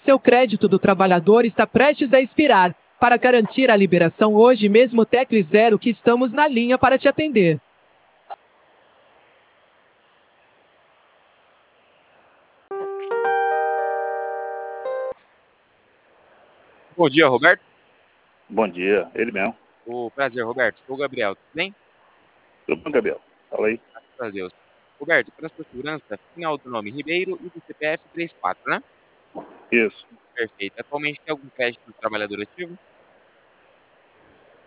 Seu crédito do trabalhador está prestes a expirar. Para garantir a liberação hoje mesmo, tecle 0 que estamos na linha para te atender. Bom dia, Roberto. Bom dia, ele mesmo. Prazer, Roberto. Sou o Gabriel, tudo bem? Tudo bom, Gabriel? Fala aí. Graças a Deus. Roberto, para sua segurança, final do nome Ribeiro e do CPF 34, né? Isso. Perfeito. Atualmente tem algum crédito do trabalhador ativo?